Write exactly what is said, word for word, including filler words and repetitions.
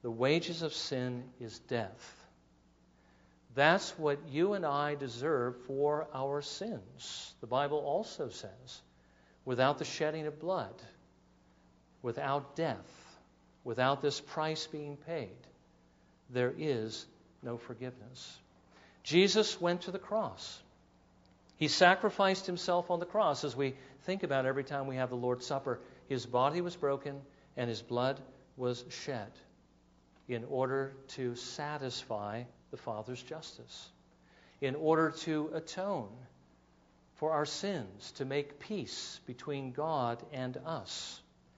The wages of sin is death. That's what you and I deserve for our sins. The Bible also says, without the shedding of blood, without death, without this price being paid, there is no forgiveness. Jesus went to the cross. He sacrificed himself on the cross. As we think about every time we have the Lord's Supper, his body was broken and his blood was shed in order to satisfy the Father's justice, in order to atone for our sins, to make peace between God and us.